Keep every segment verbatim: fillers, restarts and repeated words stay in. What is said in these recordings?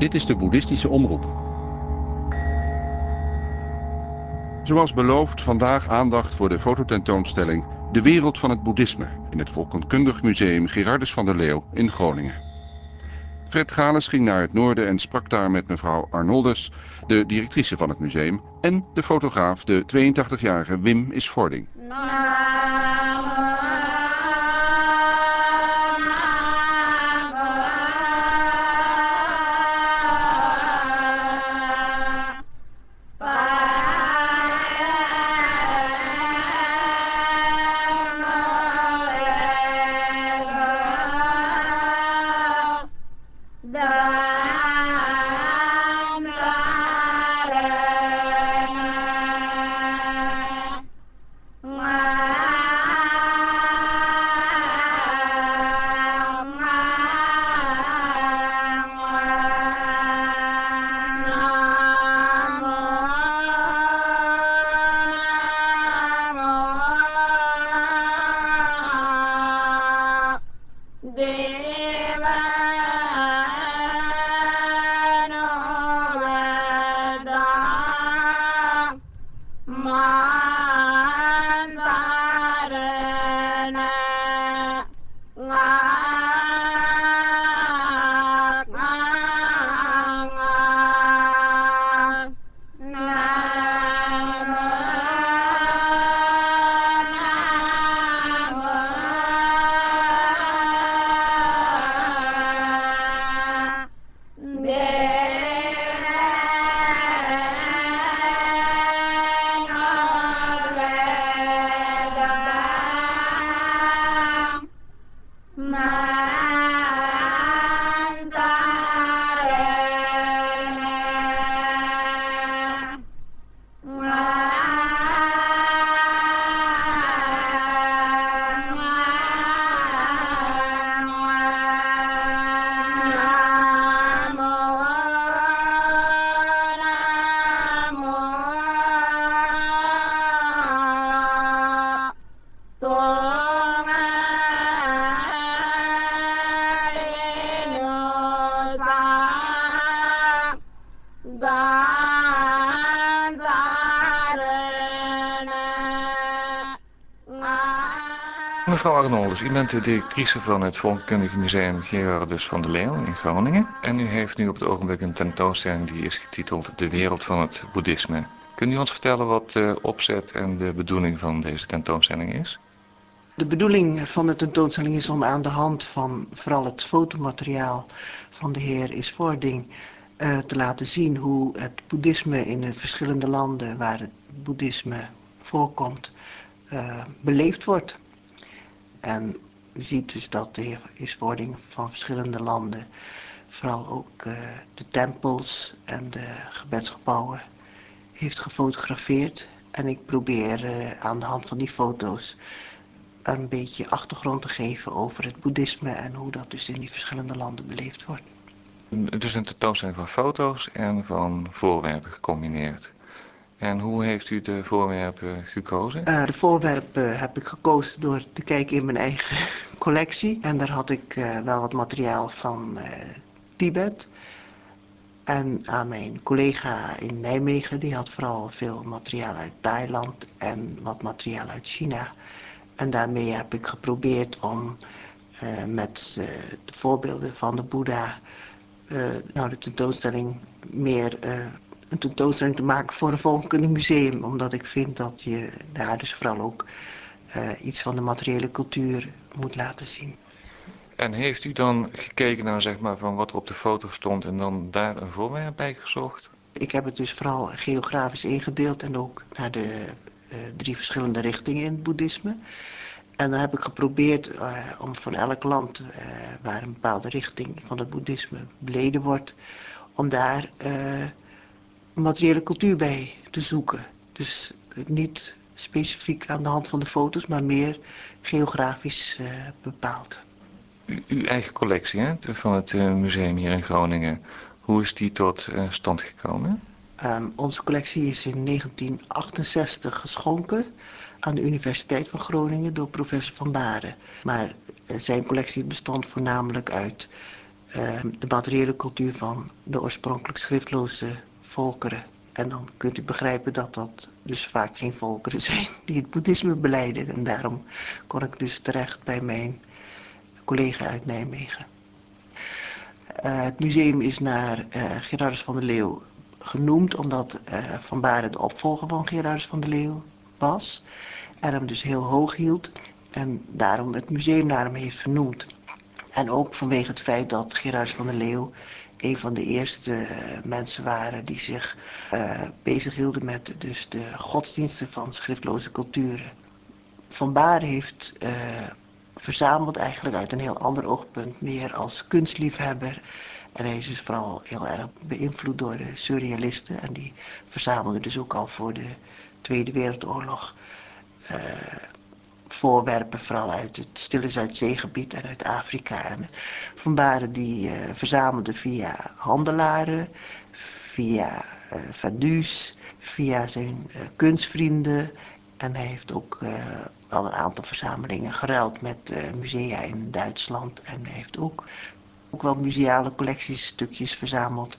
Dit is de Boeddhistische Omroep. Zoals beloofd vandaag aandacht voor de fototentoonstelling De Wereld van het Boeddhisme in het Volkenkundig Museum Gerardus van der Leeuw in Groningen. Fred Gales ging naar het noorden en sprak daar met mevrouw Arnoldus, de directrice van het museum, en de fotograaf, de tweeëntachtigjarige Wim Isvording. Mevrouw Arnoldus, u bent de directrice van het Volkenkundig Museum Gerardus van der Leeuw in Groningen. En u heeft nu op het ogenblik een tentoonstelling die is getiteld De Wereld van het Boeddhisme. Kunt u ons vertellen wat de opzet en de bedoeling van deze tentoonstelling is? De bedoeling van de tentoonstelling is om aan de hand van vooral het fotomateriaal van de heer Isvording uh, te laten zien hoe het boeddhisme in de verschillende landen waar het boeddhisme voorkomt uh, beleefd wordt. En u ziet dus dat de heer Isvording van verschillende landen vooral ook uh, de tempels en de gebedsgebouwen heeft gefotografeerd. En ik probeer uh, aan de hand van die foto's een beetje achtergrond te geven over het boeddhisme en hoe dat dus in die verschillende landen beleefd wordt. Het is een tentoonstelling van foto's en van voorwerpen gecombineerd. En hoe heeft u de voorwerpen gekozen? Uh, de voorwerpen heb ik gekozen door te kijken in mijn eigen collectie. En daar had ik uh, wel wat materiaal van uh, Tibet. En aan mijn collega in Nijmegen, die had vooral veel materiaal uit Thailand en wat materiaal uit China. En daarmee heb ik geprobeerd om uh, met uh, de voorbeelden van de Boeddha uh, nou, de tentoonstelling meer uh, een tentoonstelling te maken voor een volkenkundig museum. Omdat ik vind dat je daar dus vooral ook uh, iets van de materiële cultuur moet laten zien. En heeft u dan gekeken naar zeg maar, van wat er op de foto stond en dan daar een voorwerp bij gezocht? Ik heb het dus vooral geografisch ingedeeld en ook naar de uh, drie verschillende richtingen in het boeddhisme. En dan heb ik geprobeerd uh, om van elk land uh, waar een bepaalde richting van het boeddhisme beleden wordt, om daar uh, materiële cultuur bij te zoeken. Dus niet specifiek aan de hand van de foto's, maar meer geografisch uh, bepaald. U, uw eigen collectie hè, van het uh, museum hier in Groningen, hoe is die tot uh, stand gekomen? Um, onze collectie is in negentien achtenzestig geschonken aan de Universiteit van Groningen door professor Van Baren. Maar uh, zijn collectie bestond voornamelijk uit uh, de materiële cultuur van de oorspronkelijk schriftloze volkeren. En dan kunt u begrijpen dat dat dus vaak geen volkeren zijn die het boeddhisme belijden. En daarom kon ik dus terecht bij mijn collega uit Nijmegen. Uh, het museum is naar uh, Gerardus van der Leeuw genoemd, omdat uh, Van Baaren de opvolger van Gerardus van der Leeuw was. En hem dus heel hoog hield. En daarom het museum naar hem heeft vernoemd. En ook vanwege het feit dat Gerardus van der Leeuw een van de eerste uh, mensen waren die zich uh, bezighielden met dus de godsdiensten van schriftloze culturen. Van Baaren heeft uh, verzameld eigenlijk uit een heel ander oogpunt, meer als kunstliefhebber. En hij is dus vooral heel erg beïnvloed door de surrealisten. En die verzamelden dus ook al voor de Tweede Wereldoorlog uh, voorwerpen, vooral uit het Stille Zuidzeegebied en uit Afrika. En Van Baaren die uh, verzamelde via handelaren, via uh, Vaduz, via zijn uh, kunstvrienden. En hij heeft ook uh, wel een aantal verzamelingen geruild met uh, musea in Duitsland. En hij heeft ook, ook wel museale collecties, stukjes verzameld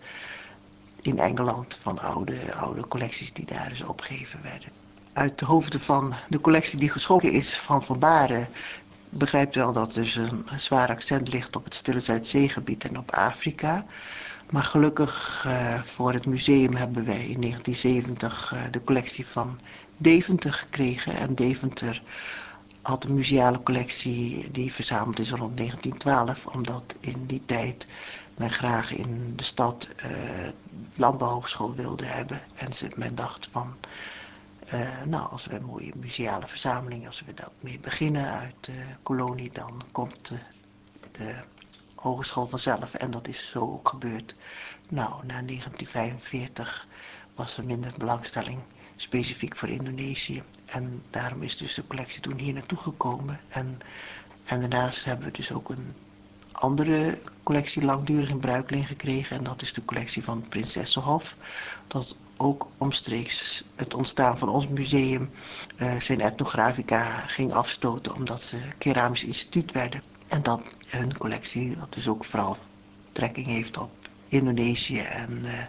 in Engeland van oude, oude collecties die daar dus opgegeven werden. Uit de hoofden van de collectie die geschonken is van Van Baaren begrijpt wel dat er dus een zwaar accent ligt op het Stille Zuidzeegebied en op Afrika. Maar gelukkig uh, voor het museum hebben wij in negentien zeventig uh, de collectie van Deventer gekregen. En Deventer had een museale collectie die verzameld is rond negentien twaalf. Omdat in die tijd men graag in de stad uh, landbouwhogeschool wilde hebben. En ze, men dacht van, uh, nou als we een mooie museale verzameling, als we dat mee beginnen uit de kolonie, dan komt uh, de hogeschool vanzelf. En dat is zo ook gebeurd. Nou, na negentien vijfenveertig was er minder belangstelling specifiek voor Indonesië. En daarom is dus de collectie toen hier naartoe gekomen. En, en daarnaast hebben we dus ook een andere collectie langdurig in bruikleen gekregen. En dat is de collectie van het Prinsessenhof. Dat ook omstreeks het ontstaan van ons museum uh, zijn etnografica ging afstoten, omdat ze keramisch instituut werden. En dat hun collectie dat dus ook vooral trekking heeft op Indonesië en uh, uh,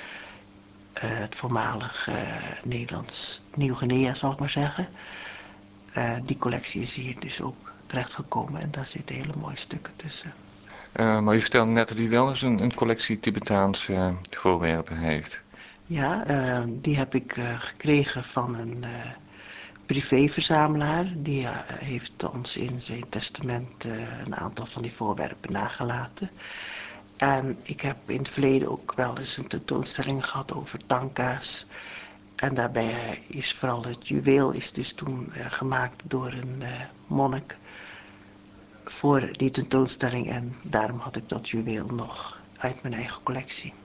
het voormalig uh, Nederlands Nieuw-Guinea, zal ik maar zeggen. Uh, die collectie is hier dus ook terechtgekomen en daar zitten hele mooie stukken tussen. Uh, maar u vertelde net dat u wel eens een, een collectie Tibetaanse uh, voorwerpen heeft. Ja, uh, die heb ik uh, gekregen van een uh, privéverzamelaar. Die uh, heeft ons in zijn testament uh, een aantal van die voorwerpen nagelaten. En ik heb in het verleden ook wel eens een tentoonstelling gehad over tanka's. En daarbij is vooral het juweel is dus toen uh, gemaakt door een uh, monnik voor die tentoonstelling. En daarom had ik dat juweel nog uit mijn eigen collectie.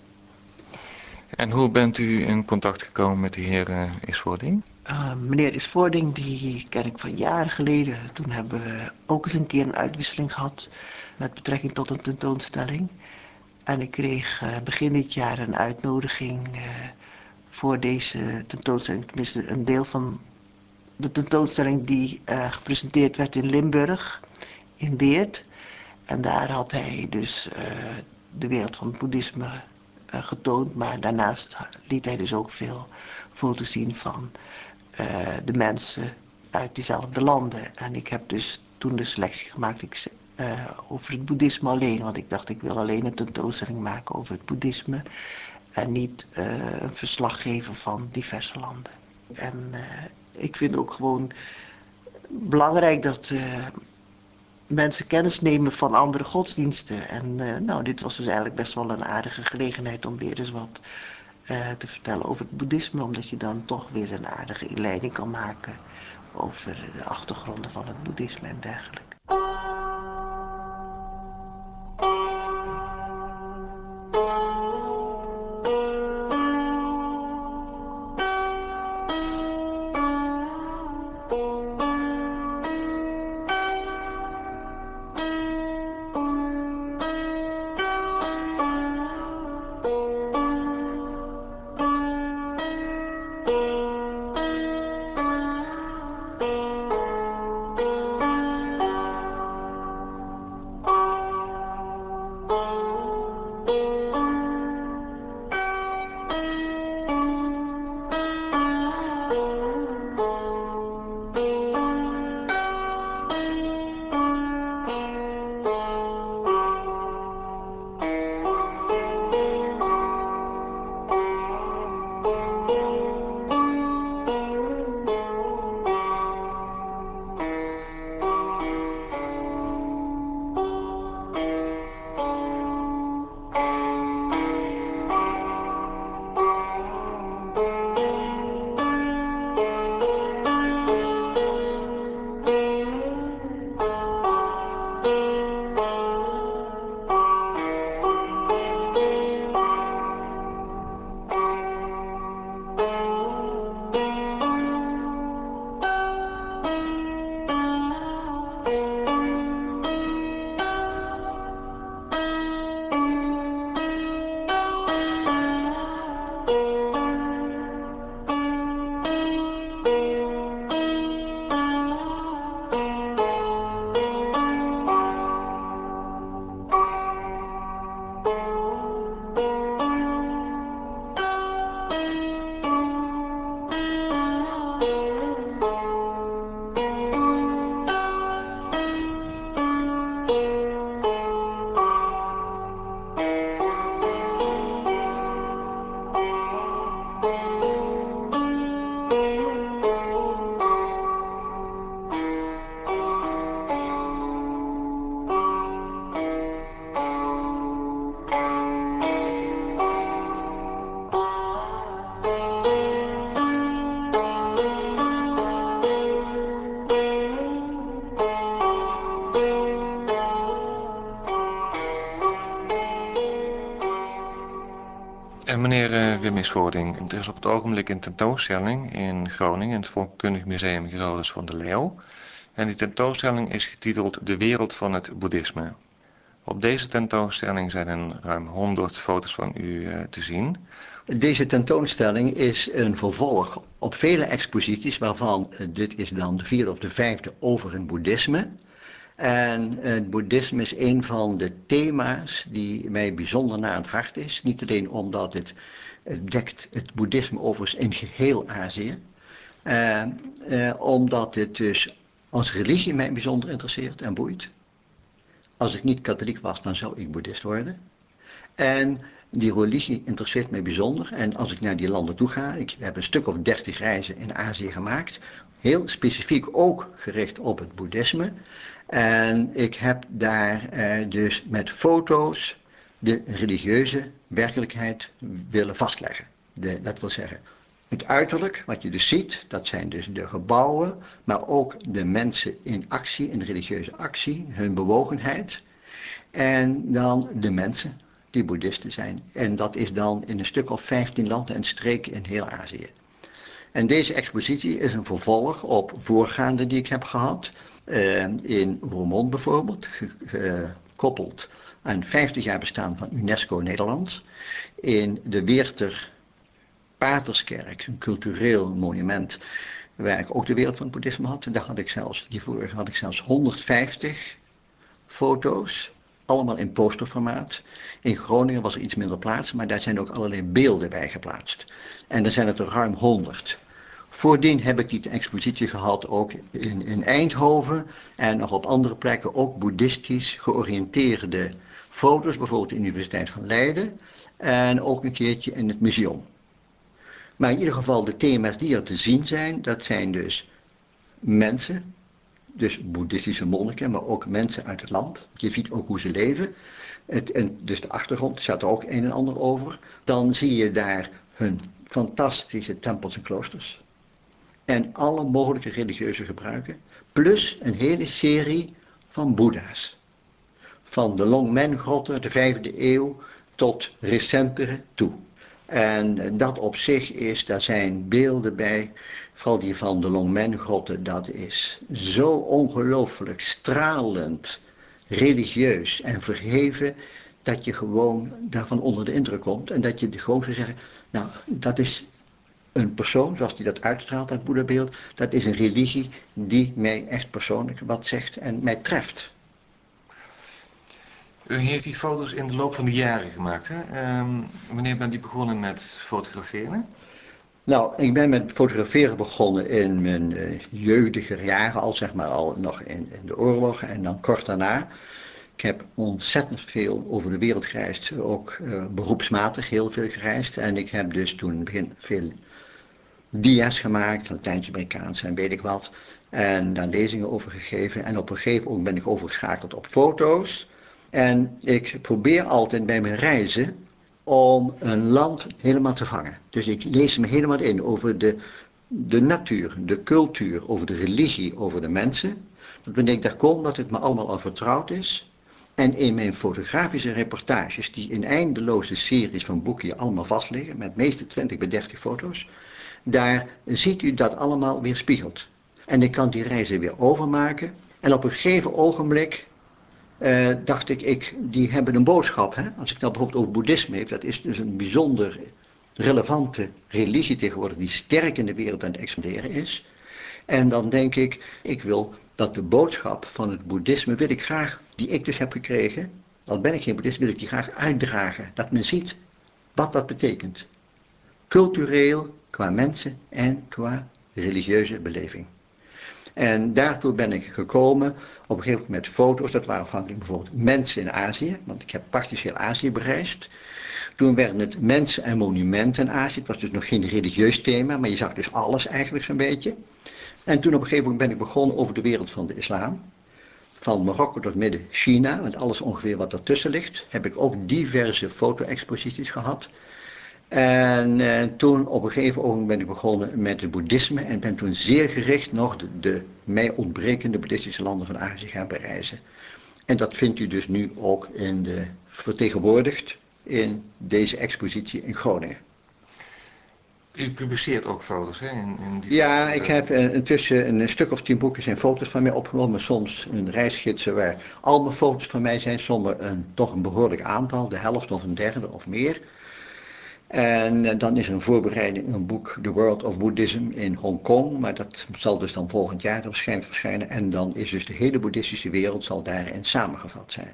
En hoe bent u in contact gekomen met de heer uh, Isvoording? Uh, meneer Isvoording, die ken ik van jaren geleden. Toen hebben we ook eens een keer een uitwisseling gehad met betrekking tot een tentoonstelling. En ik kreeg uh, begin dit jaar een uitnodiging uh, voor deze tentoonstelling. Tenminste, een deel van de tentoonstelling die uh, gepresenteerd werd in Limburg, in Weert. En daar had hij dus uh, de wereld van het boeddhisme uh, getoond. Maar daarnaast liet hij dus ook veel foto's zien van uh, de mensen uit diezelfde landen. En ik heb dus toen de selectie gemaakt ik, uh, over het boeddhisme alleen. Want ik dacht, ik wil alleen een tentoonstelling maken over het boeddhisme. En niet uh, een verslag geven van diverse landen. En uh, ik vind ook gewoon belangrijk dat uh, mensen kennis nemen van andere godsdiensten. En uh, nou, dit was dus eigenlijk best wel een aardige gelegenheid om weer eens wat uh, te vertellen over het boeddhisme. Omdat je dan toch weer een aardige inleiding kan maken over de achtergronden van het boeddhisme en dergelijke. meneer uh, Wim Isvoording, er is op het ogenblik een tentoonstelling in Groningen, in het Volkenkundig Museum Gerardus van der Leeuw. En die tentoonstelling is getiteld De wereld van het boeddhisme. Op deze tentoonstelling zijn er ruim honderd foto's van u uh, te zien. Deze tentoonstelling is een vervolg op vele exposities, waarvan uh, dit is dan de vierde of de vijfde over het boeddhisme. En het boeddhisme is een van de thema's die mij bijzonder na het hart is. Niet alleen omdat het dekt het boeddhisme overigens in geheel Azië. Uh, uh, omdat het dus als religie mij bijzonder interesseert en boeit. Als ik niet katholiek was, dan zou ik boeddhist worden. En die religie interesseert mij bijzonder. En als ik naar die landen toe ga, ik heb een stuk of dertig reizen in Azië gemaakt. Heel specifiek ook gericht op het boeddhisme. En ik heb daar eh, dus met foto's de religieuze werkelijkheid willen vastleggen. De, dat wil zeggen, het uiterlijk, wat je dus ziet, dat zijn dus de gebouwen, maar ook de mensen in actie, in religieuze actie, hun bewogenheid. En dan de mensen die boeddhisten zijn. En dat is dan in een stuk of vijftien landen en streken in heel Azië. En deze expositie is een vervolg op voorgaande die ik heb gehad. Uh, in Roermond bijvoorbeeld, gekoppeld aan vijftig jaar bestaan van UNESCO Nederland. In de Weerter Paterskerk, een cultureel monument, waar ik ook de wereld van het boeddhisme had. En daar had ik zelfs, die vorige had ik zelfs honderdvijftig foto's, allemaal in posterformaat. In Groningen was er iets minder plaats, maar daar zijn ook allerlei beelden bij geplaatst. En er zijn het er ruim honderd. Voordien heb ik die expositie gehad ook in, in Eindhoven en nog op andere plekken ook boeddhistisch georiënteerde foto's, bijvoorbeeld de Universiteit van Leiden en ook een keertje in het museum. Maar in ieder geval de thema's die er te zien zijn, dat zijn dus mensen, dus boeddhistische monniken, maar ook mensen uit het land. Je ziet ook hoe ze leven. Het, en dus de achtergrond staat er ook een en ander over. Dan zie je daar hun fantastische tempels en kloosters. En alle mogelijke religieuze gebruiken. Plus een hele serie van boeddha's. Van de Longmen-grotten, de vijfde eeuw, tot recentere toe. En dat op zich is, daar zijn beelden bij, vooral die van de Longmen-grotten, dat is zo ongelooflijk stralend, religieus en verheven, dat je gewoon daarvan onder de indruk komt. En dat je gewoon zou zeggen, nou, dat is een persoon, zoals die dat uitstraalt, dat boeddhabeeld, dat is een religie die mij echt persoonlijk wat zegt en mij treft. U heeft die foto's in de loop van de jaren gemaakt, hè? Um, wanneer bent u begonnen met fotograferen? Nou, ik ben met fotograferen begonnen in mijn uh, jeugdiger jaren al, zeg maar al nog in, in de oorlog en dan kort daarna. Ik heb ontzettend veel over de wereld gereisd, ook uh, beroepsmatig heel veel gereisd. En ik heb dus toen in het begin veel dia's gemaakt, Latijns-Amerikaans en weet ik wat. En daar lezingen over gegeven. En op een gegeven moment ben ik overgeschakeld op foto's. En ik probeer altijd bij mijn reizen om een land helemaal te vangen. Dus ik lees me helemaal in over de, de natuur, de cultuur, over de religie, over de mensen. Dat wanneer ik daar kom, dat het me allemaal al vertrouwd is. En in mijn fotografische reportages, die in eindeloze series van boeken allemaal vastliggen, met meestal twintig bij dertig foto's, daar ziet u dat allemaal weer spiegeld. En ik kan die reizen weer overmaken. En op een gegeven ogenblik uh, dacht ik, ik, die hebben een boodschap. Hè? Als ik nou bijvoorbeeld over boeddhisme heb, dat is dus een bijzonder relevante religie tegenwoordig, die sterk in de wereld aan het expanderen is. En dan denk ik, ik wil dat de boodschap van het boeddhisme, wil ik graag, die ik dus heb gekregen, al ben ik geen boeddhist, wil ik die graag uitdragen. Dat men ziet wat dat betekent. Cultureel, qua mensen en qua religieuze beleving. En daartoe ben ik gekomen op een gegeven moment met foto's, dat waren afhankelijk bijvoorbeeld mensen in Azië, want ik heb praktisch heel Azië bereisd. Toen werden het mensen en monumenten in Azië, het was dus nog geen religieus thema, maar je zag dus alles eigenlijk zo'n beetje. En toen op een gegeven moment ben ik begonnen over de wereld van de islam. Van Marokko tot midden China, want alles ongeveer wat ertussen ligt, heb ik ook diverse foto-exposities gehad. En eh, toen op een gegeven ogenblik ben ik begonnen met het boeddhisme en ben toen zeer gericht nog de, de mij ontbrekende boeddhistische landen van Azië gaan bereizen. En dat vindt u dus nu ook in de, vertegenwoordigd in deze expositie in Groningen. U publiceert ook foto's, hè? In, in die Ja, ik heb uh, intussen een stuk of tien boekjes en foto's van mij opgenomen. Soms een reisgidsen waar al mijn foto's van mij zijn. Soms een, toch een behoorlijk aantal, de helft of een derde of meer. En uh, dan is er een voorbereiding, een boek, The World of Buddhism in Hongkong. Maar dat zal dus dan volgend jaar waarschijnlijk verschijnen. En dan is dus de hele boeddhistische wereld zal daarin samengevat zijn.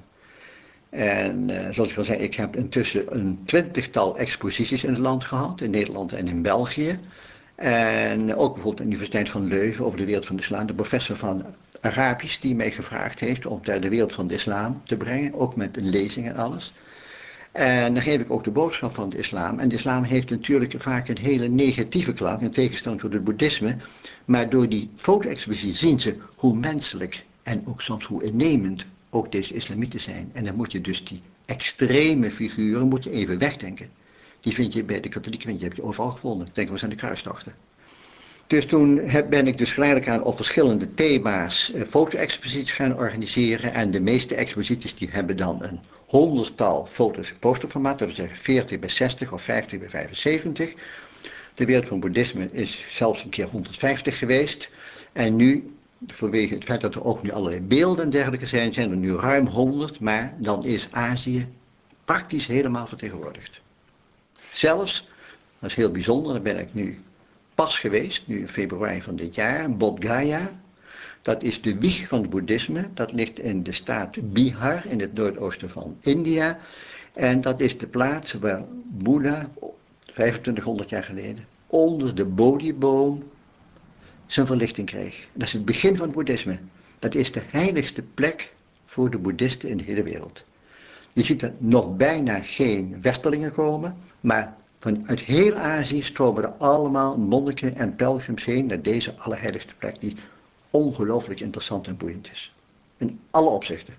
En uh, zoals ik al zei, ik heb intussen een twintigtal exposities in het land gehad, in Nederland en in België. En ook bijvoorbeeld de Universiteit van Leuven over de wereld van de islam, de professor van Arabisch die mij gevraagd heeft om daar de wereld van de islam te brengen, ook met een lezing en alles. En dan geef ik ook de boodschap van de islam. En de islam heeft natuurlijk vaak een hele negatieve klank, in tegenstelling tot het boeddhisme. Maar door die foto-expositie zien ze hoe menselijk en ook soms hoe innemend ook deze islamieten zijn. En dan moet je dus die extreme figuren moet je even wegdenken. Die vind je bij de katholieken, die heb je overal gevonden. Denk maar eens aan de kruistochten. Dus toen heb, ben ik dus geleidelijk aan op verschillende thema's eh, foto-exposities gaan organiseren. En de meeste exposities die hebben dan een honderdtal foto's in posterformaat. Dat wil zeggen veertig bij zestig of vijftig bij vijfenzeventig. De wereld van boeddhisme is zelfs een keer honderdvijftig geweest. En nu, vanwege het feit dat er ook nu allerlei beelden en dergelijke zijn, zijn er nu ruim honderd. Maar dan is Azië praktisch helemaal vertegenwoordigd. Zelfs, dat is heel bijzonder, daar ben ik nu pas geweest, nu in februari van dit jaar, Bodh Gaya. Dat is de wieg van het boeddhisme. Dat ligt in de staat Bihar, in het noordoosten van India. En dat is de plaats waar Boeddha, vijfentwintighonderd jaar geleden, onder de Bodhiboom zijn verlichting kreeg. Dat is het begin van het boeddhisme. Dat is de heiligste plek voor de boeddhisten in de hele wereld. Je ziet er nog bijna geen westerlingen komen, maar vanuit heel Azië stromen er allemaal monniken en pelgrims heen naar deze allerheiligste plek, die ongelooflijk interessant en boeiend is. In alle opzichten.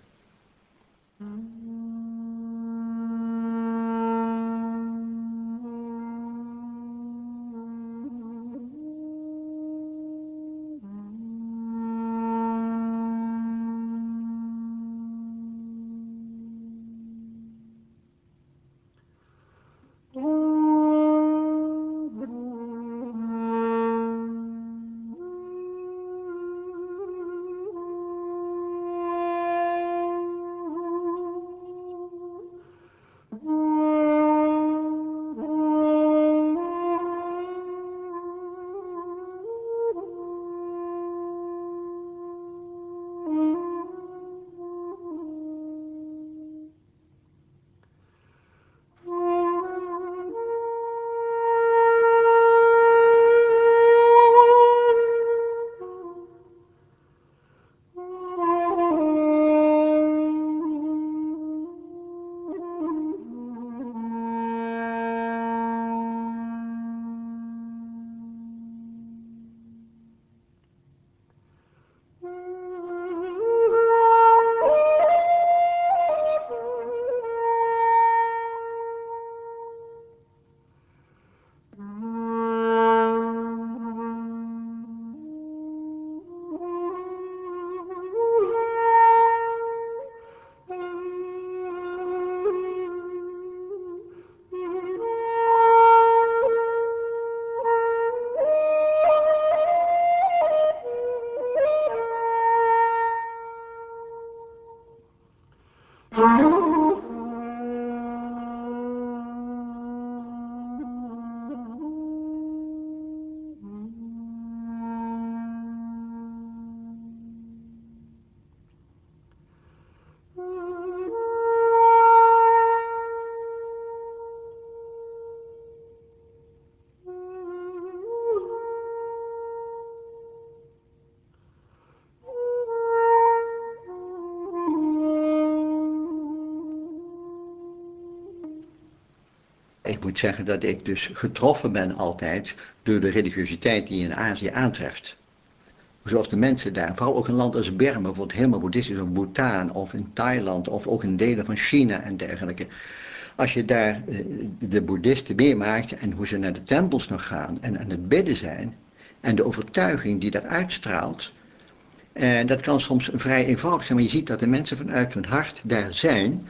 Ik moet zeggen dat ik dus getroffen ben altijd door de religiositeit die je in Azië aantreft. Zoals de mensen daar, vooral ook in een land als Burma, bijvoorbeeld helemaal boeddhistisch, of Bhutan, of in Thailand, of ook in delen van China en dergelijke. Als je daar de boeddhisten meemaakt en hoe ze naar de tempels nog gaan en aan het bidden zijn, en de overtuiging die daar uitstraalt, en dat kan soms vrij eenvoudig zijn, maar je ziet dat de mensen vanuit hun hart daar zijn.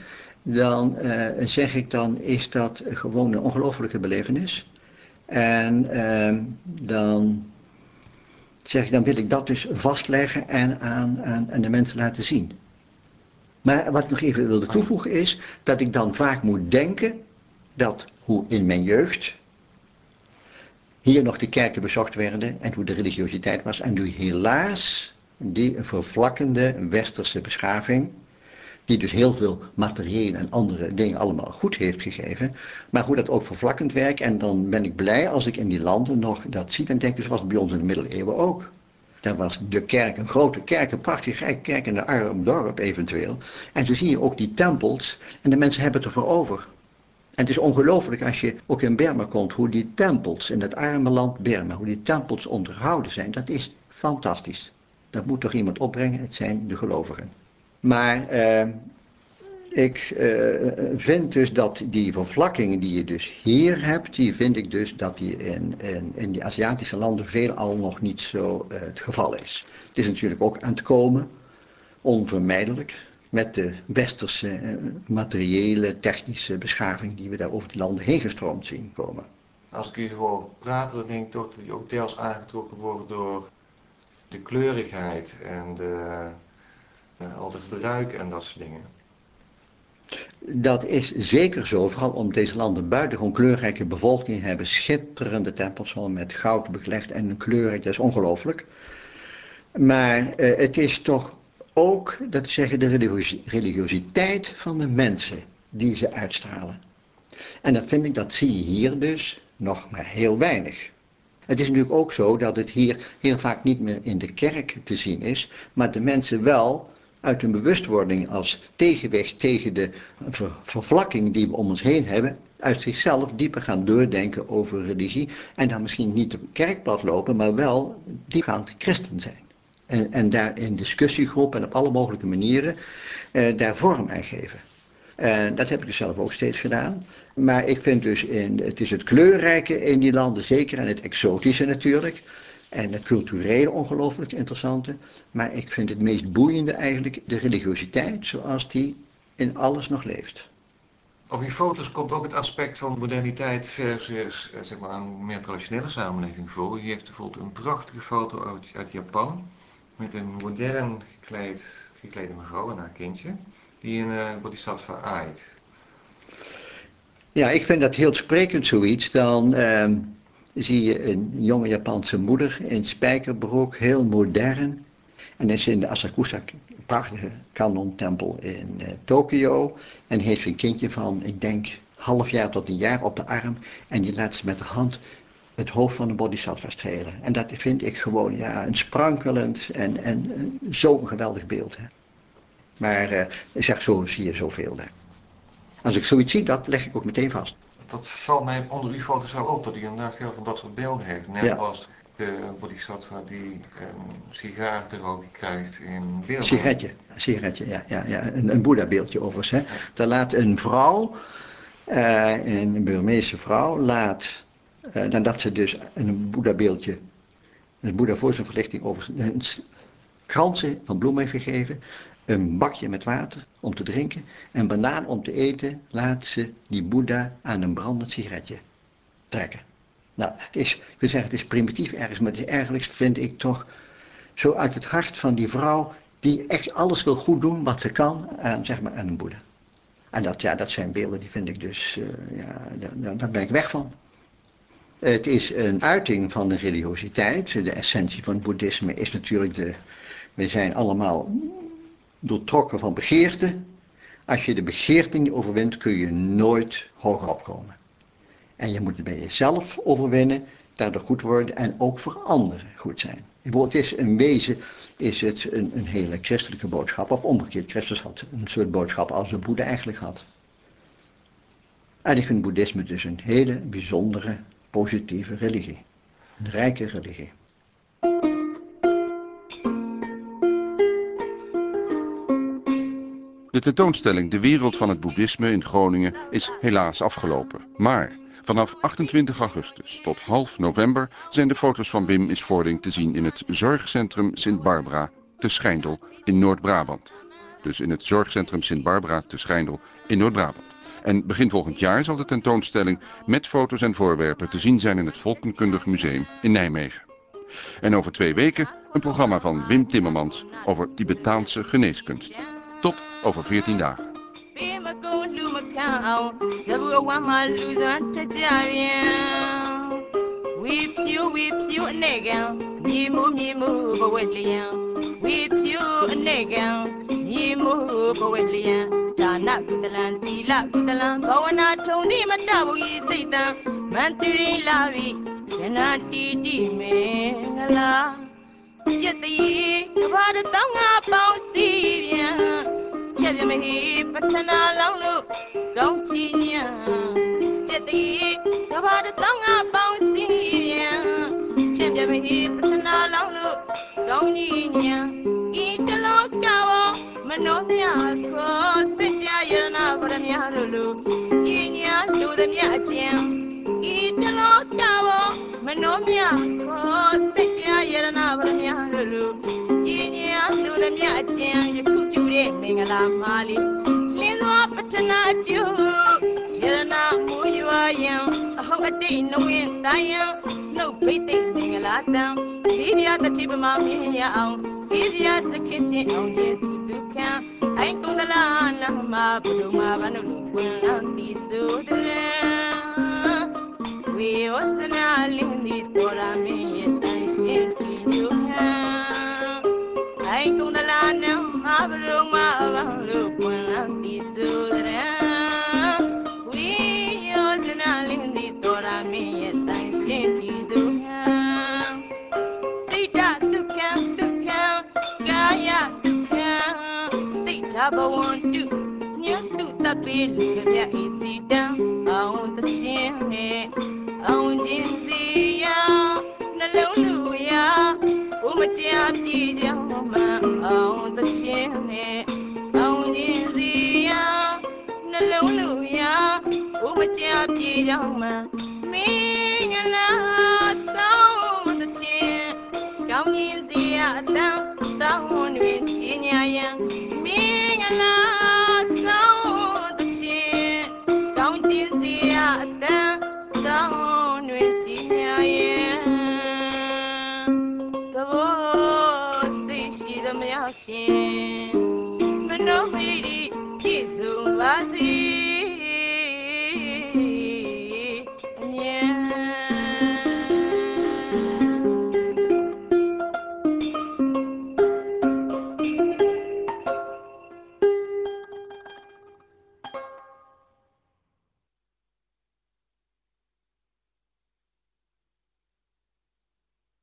dan uh, zeg ik dan is dat gewoon een ongelofelijke belevenis. En uh, dan zeg ik, dan wil ik dat dus vastleggen en aan, aan, aan de mensen laten zien. Maar wat ik nog even wilde toevoegen is, dat ik dan vaak moet denken dat hoe in mijn jeugd hier nog de kerken bezocht werden en hoe de religiositeit was en hoe helaas die vervlakkende westerse beschaving, die dus heel veel materiële en andere dingen allemaal goed heeft gegeven, maar hoe dat ook vervlakkend werkt. En dan ben ik blij als ik in die landen nog dat zie en denk, dus was het bij ons in de middeleeuwen ook. Daar was de kerk, een grote kerk, een prachtig rijk kerk in een arm dorp eventueel. En zo zie je ook die tempels en de mensen hebben het ervoor over. En het is ongelooflijk als je ook in Burma komt, hoe die tempels in het arme land Burma, hoe die tempels onderhouden zijn. Dat is fantastisch. Dat moet toch iemand opbrengen, het zijn de gelovigen. Maar uh, ik uh, vind dus dat die vervlakking die je dus hier hebt, die vind ik dus dat die in, in, in die Aziatische landen veelal nog niet zo uh, het geval is. Het is natuurlijk ook aan het komen, onvermijdelijk, met de westerse uh, materiële, technische beschaving die we daar over die landen heen gestroomd zien komen. Als ik u hoor praten, dan denk ik toch dat u ook deels aangetrokken wordt door de kleurigheid en de, uh, al het gebruik en dat soort dingen. Dat is zeker zo, vooral omdat deze landen buitengewoon kleurrijke bevolking hebben, schitterende tempels met goud belegd en een kleurrijk, dat is ongelooflijk. Maar uh, het is toch ook, dat zeggen, de religio- religiositeit van de mensen die ze uitstralen. En dan vind ik, dat zie je hier dus nog maar heel weinig. Het is natuurlijk ook zo dat het hier heel vaak niet meer in de kerk te zien is, maar de mensen wel uit hun bewustwording als tegenwicht tegen de ver- vervlakking die we om ons heen hebben, uit zichzelf dieper gaan doordenken over religie en dan misschien niet op kerkpad lopen, maar wel diepgaand christen zijn. En, en daar in discussiegroepen en op alle mogelijke manieren eh, daar vorm aan geven. En dat heb ik dus zelf ook steeds gedaan. Maar ik vind dus, in, het is het kleurrijke in die landen zeker en het exotische natuurlijk. En het culturele ongelooflijk interessante. Maar ik vind het meest boeiende eigenlijk de religiositeit zoals die in alles nog leeft. Op die foto's komt ook het aspect van moderniteit versus eh, zeg maar een meer traditionele samenleving voor. U heeft bijvoorbeeld een prachtige foto uit, uit Japan met een modern gekleed, geklede mevrouw en haar kindje die een uh, bodhisattva aait. Ja, ik vind dat heel sprekend zoiets. Dan uh, zie je een jonge Japanse moeder in spijkerbroek, heel modern. En is in de Asakusa, een prachtige Kannon-tempel in uh, Tokio. En heeft een kindje van, ik denk, half jaar tot een jaar op de arm. En die laat ze met de hand het hoofd van een bodhisattva strelen. En dat vind ik gewoon ja, een sprankelend en, en uh, zo'n geweldig beeld. Hè. Maar uh, ik zeg, zo zie je zoveel daar. Als ik zoiets zie, dat leg ik ook meteen vast. Dat valt mij onder uw foto's wel op, dat hij inderdaad veel van dat soort beelden heeft. Net Ja. als de bodhisattva die een sigaar te roken krijgt in Burma. Een sigaretje, een sigaretje, ja, ja, ja. Een, een boeddha-beeldje overigens. Hè. Daar laat een vrouw, uh, een Burmeese vrouw, laat, uh, nadat ze dus een boeddha-beeldje, een boeddha voor zijn verlichting over een kransen van bloemen heeft gegeven, een bakje met water om te drinken en een banaan om te eten, laat ze die boeddha aan een brandend sigaretje trekken. Nou, het is, ik wil zeggen, het is primitief ergens, maar het is eigenlijk, vind ik toch, zo uit het hart van die vrouw die echt alles wil goed doen wat ze kan aan, zeg maar, aan een boeddha. En dat, ja, dat zijn beelden die vind ik dus, uh, ja, daar, daar ben ik weg van. Het is een uiting van de religiositeit. De essentie van het boeddhisme is natuurlijk de, we zijn allemaal doortrokken van begeerte. Als je de begeerte niet overwint, kun je nooit hoger opkomen. En je moet het bij jezelf overwinnen, daardoor goed worden en ook voor anderen goed zijn. Het is in wezen is het een, een hele christelijke boodschap, of omgekeerd, Christus had een soort boodschap als de Boeddha eigenlijk had. En ik vind boeddhisme dus een hele bijzondere, positieve religie. Een rijke religie. De tentoonstelling De Wereld van het Boeddhisme in Groningen is helaas afgelopen. Maar vanaf achtentwintig augustus tot half november zijn de foto's van Wim Isvoording te zien in het Zorgcentrum Sint Barbara te Schijndel in Noord-Brabant. dus in het zorgcentrum Sint Barbara te Schijndel in Noord-Brabant. En begin volgend jaar zal de tentoonstelling met foto's en voorwerpen te zien zijn in het Volkenkundig Museum in Nijmegen. En over twee weken een programma van Wim Timmermans over Tibetaanse geneeskunst. Tot over veertien dagen. Dana Kudalan, Tila Kudalan, Bawana Tony Matawi, Satan, Mantri Lavi, Denati Dimela. Jetty, about a tongue about Syria. Jelly, Patana Longo, Gontinia. Jetty, about a tongue about Syria. Jelly, Patana Longo, Gontinia. Eat a long cow. Manonia, Sitya Yana, Paramia, Yinya, do the Miachim. Eat the Lord Tower, Manomia, Sitya Yana, Paramia, Yinya, do the Miachim, you could do it, Mingala Mali. Lino Patanaju, Sherana, who you are young, a hungry day, no wind, I am, no bathing, Mingala down. Lydia, the tip of my meal, easy as a kitchen on it. I ain't gonna lie, my blue, my banana, when I'm the soda. We was an alley, for I mean, and she to you. I ain't gonna lie, my blue, my banana, when I'm the soda. We was an alley, for I mean, and she to you. See that to count, to count, Gaia. I want to new suit the bill, look at me, sit down on the chimney. On Jinzia, Hallelujah, Umatia, young woman on the chimney. On Jinzia, Hallelujah, Umatia, young man. Me and I on the chin. Come in the down, down with Inya. Me. Down with Tina, the boss says she's a machine, but nobody is so lazy.